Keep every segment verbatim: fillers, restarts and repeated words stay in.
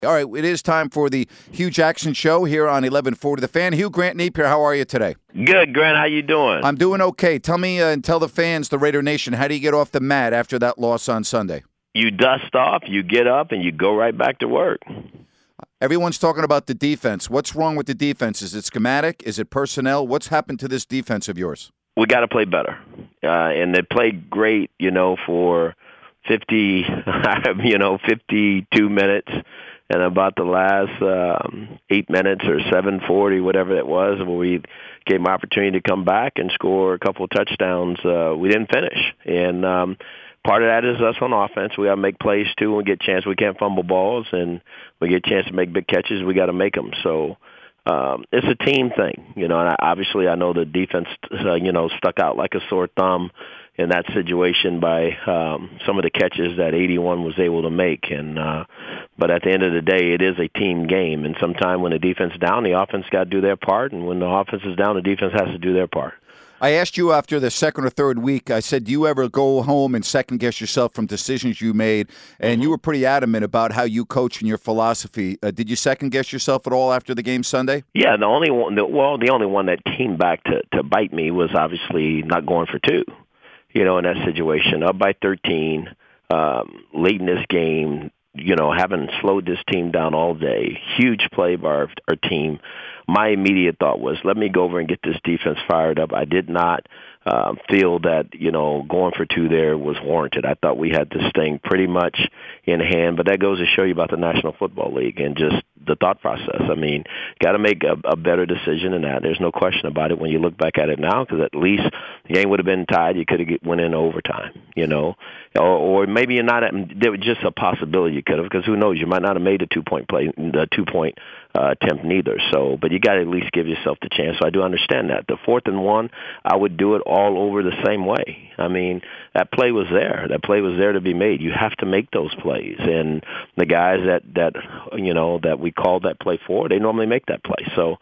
All right, it is time for the Hugh Jackson Show here on eleven forty The Fan. Hugh, Grant Napier, how are you today? Good, Grant. How you doing? I'm doing okay. Tell me uh, and tell the fans, the Raider Nation, how do you get off the mat after that loss on Sunday? You dust off, you get up, and you go right back to work. Everyone's talking about the defense. What's wrong with the defense? Is it schematic? Is it personnel? What's happened to this defense of yours? We got to play better. Uh, and they played great, you know, for fifty, you know, fifty-two minutes. And about the last um, eight minutes or seven forty, whatever it was, where we gave them opportunity to come back and score a couple of touchdowns, uh, we didn't finish. And um, part of that is us on offense. We got to make plays, too, when we get a chance. We can't fumble balls, and we get a chance to make big catches. We got to make them. So um, it's a team thing, you know. And I, obviously, I know the defense, uh, you know, stuck out like a sore thumb in that situation by um, some of the catches that eighty-one was able to make. And uh, but at the end of the day, it is a team game. And sometimes when the defense is down, the offense got to do their part. And when the offense is down, the defense has to do their part. I asked you after the second or third week, I said, do you ever go home and second-guess yourself from decisions you made? And mm-hmm. you were pretty adamant about how you coach and your philosophy. Uh, did you second-guess yourself at all after the game Sunday? Yeah, the only one, the, well, the only one that came back to, to bite me was obviously not going for two. You know, in that situation, up by thirteen, um, late in this game, you know, having slowed this team down all day, huge play by our, our team. My immediate thought was, let me go over and get this defense fired up. I did not uh, feel that, you know, going for two there was warranted. I thought we had this thing pretty much in hand, but that goes to show you about the National Football League and just the thought process. I mean, got to make a, a better decision than that. There's no question about it when you look back at it now, because at least the game would have been tied. You could have went in overtime, you know, or, or maybe you're not. At, there was just a possibility you could have, because who knows? You might not have made a two-point play, the two-point uh, attempt neither. So, but you got to at least give yourself the chance. So I do understand that. The fourth and one, I would do it all over the same way. I mean, that play was there. That play was there to be made. You have to make those plays, and the guys that that you know that we called that play for, they normally make that play. So,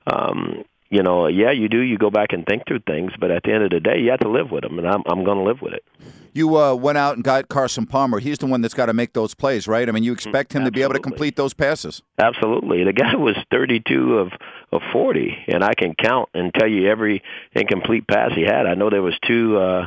um, you know, yeah, you do. You go back and think through things, but at the end of the day, you have to live with them, and I'm I'm going to live with it. You uh, went out and got Carson Palmer. He's the one that's got to make those plays, right? I mean, you expect him Absolutely. to be able to complete those passes. Absolutely. The guy was thirty-two of, of forty, and I can count and tell you every incomplete pass he had. I know there was two uh,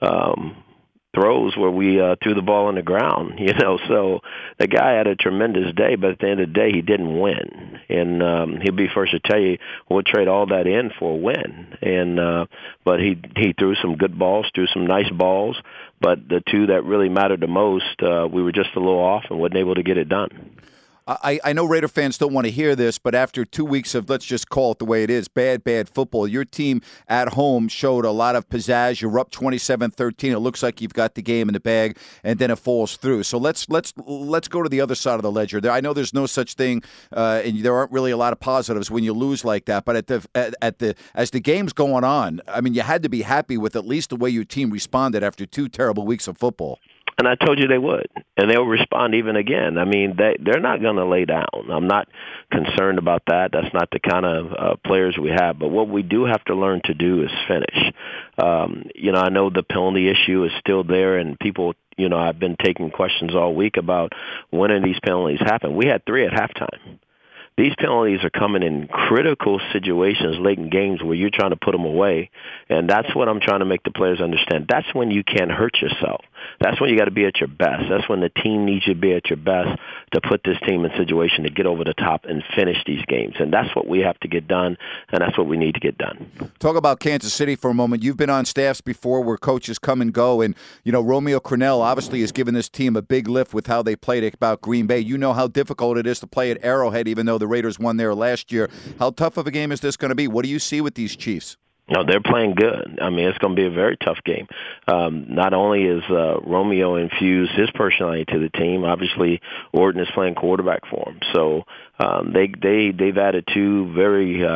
um, throws where we uh, threw the ball on the ground, you know. So the guy had a tremendous day, but at the end of the day, he didn't win. And um, he'll be first to tell you we'll trade all that in for a win. And uh, but he he threw some good balls, threw some nice balls. But the two that really mattered the most, uh, we were just a little off and wasn't able to get it done. I, I know Raider fans don't want to hear this, but after two weeks of, let's just call it the way it is, bad, bad football, your team at home showed a lot of pizzazz. You're up twenty-seven thirteen. It looks like you've got the game in the bag, and then it falls through. So let's let's let's go to the other side of the ledger. There, I know there's no such thing, uh, and there aren't really a lot of positives when you lose like that. But at the at, at the as the game's going on, I mean, you had to be happy with at least the way your team responded after two terrible weeks of football. And I told you they would, and they'll respond even again. I mean, they, they're not going to lay down. I'm not concerned about that. That's not the kind of uh, players we have. But what we do have to learn to do is finish. Um, you know, I know the penalty issue is still there, and people, you know, I've been taking questions all week about when are these penalties happen. We had three at halftime. These penalties are coming in critical situations late in games where you're trying to put them away, and that's what I'm trying to make the players understand. That's when you can't hurt yourself. That's when you got to be at your best. That's when the team needs you to be at your best to put this team in situation to get over the top and finish these games. And that's what we have to get done, and that's what we need to get done. Talk about Kansas City for a moment. You've been on staffs before where coaches come and go, and, you know, Romeo Crennel obviously has given this team a big lift with how they played about Green Bay. You know how difficult it is to play at Arrowhead, even though the Raiders won there last year. How tough of a game is this going to be? What do you see with these Chiefs? No, they're playing good. I mean, it's going to be a very tough game. Um, not only is uh, Romeo infused his personality to the team, obviously Orton is playing quarterback for him. So um, they they they've added two very um,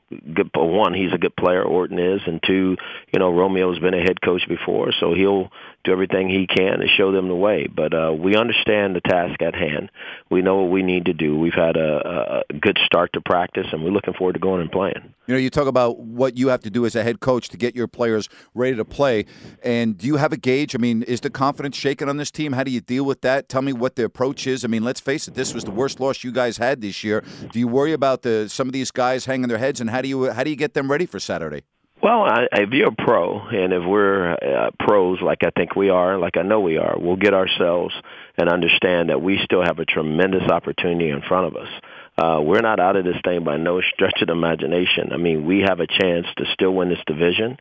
good. One, he's a good player, Orton is, and two, you know, Romeo's been a head coach before, so he'll do everything he can to show them the way. But uh, we understand the task at hand. We know what we need to do. We've had a, a good start to practice, and we're looking forward to going and playing. You know, you talk about what you have to do as a head coach to get your players ready to play. And do you have a gauge? I mean, is the confidence shaken on this team? How do you deal with that? Tell me what the approach is. I mean, let's face it, this was the worst loss you guys had this year. Do you worry about the some of these guys hanging their heads, and how do you how do you get them ready for Saturday? Well, I, if you're a pro, and if we're uh, pros like I think we are, like I know we are, we'll get ourselves and understand that we still have a tremendous opportunity in front of us. Uh, we're not out of this thing by no stretch of the imagination. I mean, we have a chance to still win this division.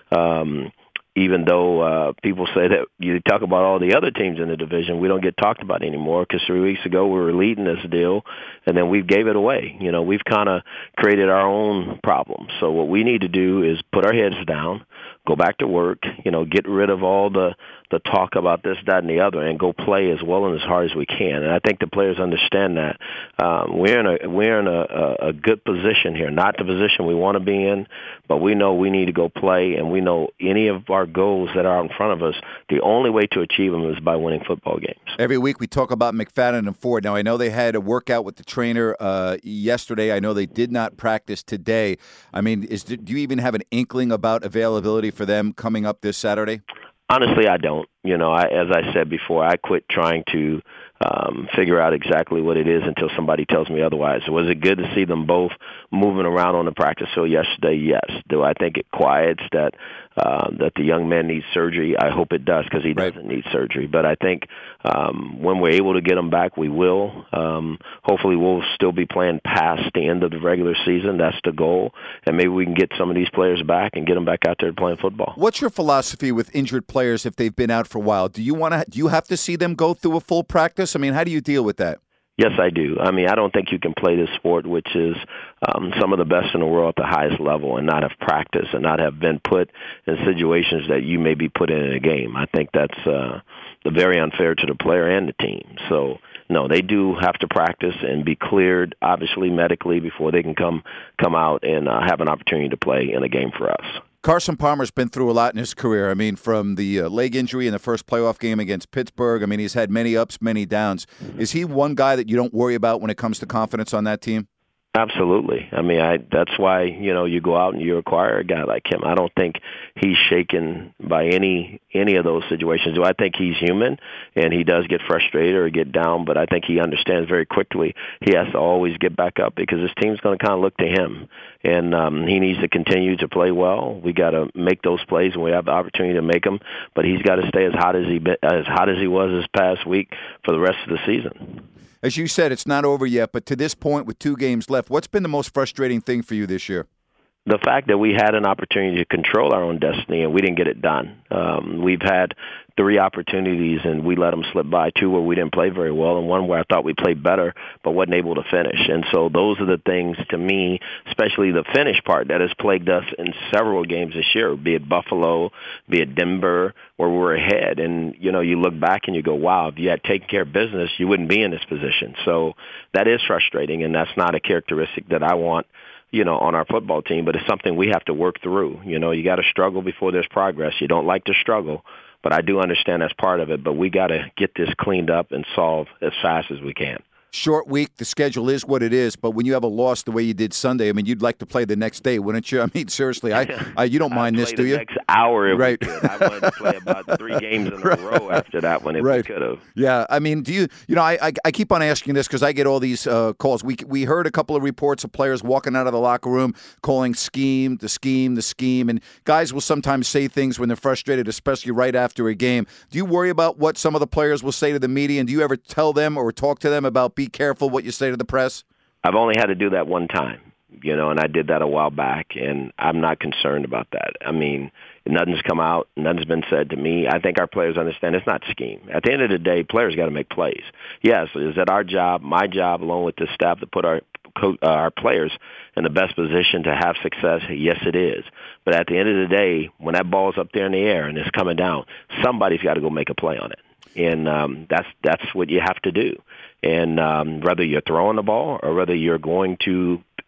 Um, even though uh, people say that you talk about all the other teams in the division, we don't get talked about anymore because three weeks ago we were leading this deal, and then we gave it away. You know, we've kind of created our own problems. So what we need to do is put our heads down, go back to work, you know, get rid of all the, the talk about this, that, and the other, and go play as well and as hard as we can. And I think the players understand that. Um, we're in a we're in a, a good position here, not the position we want to be in, but we know we need to go play, and we know any of our goals that are in front of us, the only way to achieve them is by winning football games. Every week we talk about McFadden and Ford. Now, I know they had a workout with the trainer uh, yesterday. I know they did not practice today. I mean, is do you even have an inkling about availability for them coming up this Saturday? Honestly, I don't. You know, I, as I said before, I quit trying to um, figure out exactly what it is until somebody tells me otherwise. Was it good to see them both moving around on the practice field yesterday? Yes. Do I think it quiets that uh, that the young man needs surgery? I hope it does because he doesn't right. need surgery. But I think um, when we're able to get him back, we will. Um, hopefully we'll still be playing past the end of the regular season. That's the goal. And maybe we can get some of these players back and get them back out there playing football. What's your philosophy with injured players if they've been out for a while? Do you want to? Do you have to see them go through a full practice? I mean, how do you deal with that? Yes, I do. I mean, I don't think you can play this sport, which is um, some of the best in the world at the highest level, and not have practice and not have been put in situations that you may be put in in a game. I think that's uh, very unfair to the player and the team. So, no, they do have to practice and be cleared, obviously medically, before they can come come out and uh, have an opportunity to play in a game for us. Carson Palmer's been through a lot in his career. I mean, from the uh, leg injury in the first playoff game against Pittsburgh. I mean, he's had many ups, many downs. Is he one guy that you don't worry about when it comes to confidence on that team? Absolutely. I mean, I that's why, you know, you go out and you acquire a guy like him. I don't think he's shaken by any any of those situations. Do I think he's human and he does get frustrated or get down, but I think he understands very quickly he has to always get back up because his team's going to kind of look to him. And um, he needs to continue to play well. We got to make those plays when we have the opportunity to make them, but he's got to stay as hot as he as hot as he was this past week for the rest of the season. As you said, it's not over yet, but to this point with two games left, what's been the most frustrating thing for you this year? The fact that we had an opportunity to control our own destiny and we didn't get it done. Um, we've had three opportunities and we let them slip by, two where we didn't play very well and one where I thought we played better but wasn't able to finish. And so those are the things, to me, especially the finish part, that has plagued us in several games this year, be it Buffalo, be it Denver, where we're ahead. And, you know, you look back and you go, wow, if you had taken care of business, you wouldn't be in this position. So that is frustrating, and that's not a characteristic that I want, you know, on our football team, but it's something we have to work through. You know, you got to struggle before there's progress. You don't like to struggle, but I do understand that's part of it, but we got to get this cleaned up and solved as fast as we can. Short week, the schedule is what it is, but when you have a loss the way you did Sunday, I mean, you'd like to play the next day, wouldn't you? I mean, seriously, I, I you don't mind this, do you? The next hour, if right? We could. I wanted to play about three games in a right. row after that one, if right. we could have. Yeah, I mean, do you? You know, I I, I keep on asking this because I get all these uh, calls. We we heard a couple of reports of players walking out of the locker room calling scheme, the scheme, the scheme, and guys will sometimes say things when they're frustrated, especially right after a game. Do you worry about what some of the players will say to the media, and do you ever tell them or talk to them about be careful what you say to the press? I've only had to do that one time, you know, and I did that a while back, and I'm not concerned about that. I mean, nothing's come out, nothing's been said to me. I think our players understand it's not scheme. At the end of the day, players got to make plays. Yes, is it our job, my job, along with the staff, to put our co- uh, our players in the best position to have success? Yes, it is. But at the end of the day, when that ball's up there in the air and it's coming down, somebody's got to go make a play on it. And um, that's that's what you have to do. And um, whether you're throwing the ball or whether you're going to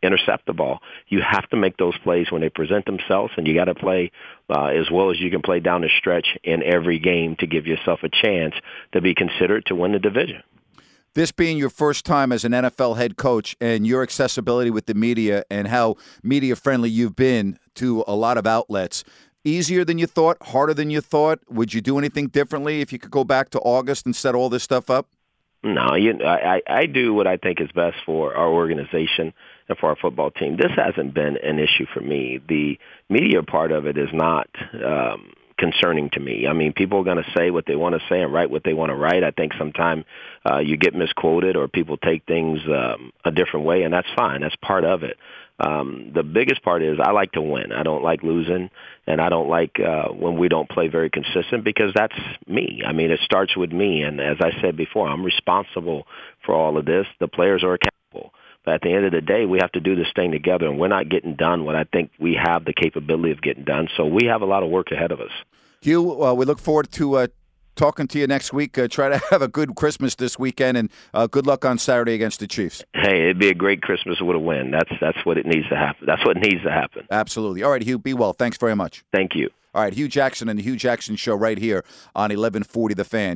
intercept the ball. You have to make those plays when they present themselves, and you got to play uh, as well as you can play down the stretch in every game to give yourself a chance to be considered to win the division. This being your first time as an N F L head coach and your accessibility with the media and how media-friendly you've been to a lot of outlets, easier than you thought, harder than you thought? Would you do anything differently if you could go back to August and set all this stuff up? No, you, I, I do what I think is best for our organization and for our football team. This hasn't been an issue for me. The media part of it is not um, concerning to me. I mean, people are going to say what they want to say and write what they want to write. I think sometimes uh, you get misquoted or people take things um, a different way, and that's fine. That's part of it. Um, the biggest part is I like to win. I don't like losing, and I don't like uh, when we don't play very consistent because that's me. I mean, it starts with me, and as I said before, I'm responsible for all of this. The players are accountable. But at the end of the day, we have to do this thing together, and we're not getting done what I think we have the capability of getting done. So we have a lot of work ahead of us. Hugh, uh, we look forward to uh, talking to you next week. Uh, try to have a good Christmas this weekend, and uh, good luck on Saturday against the Chiefs. Hey, it'd be a great Christmas with a win. That's that's what it needs to happen. That's what needs to happen. Absolutely. All right, Hugh, be well. Thanks very much. Thank you. All right, Hugh Jackson and the Hugh Jackson Show right here on eleven forty The Fan.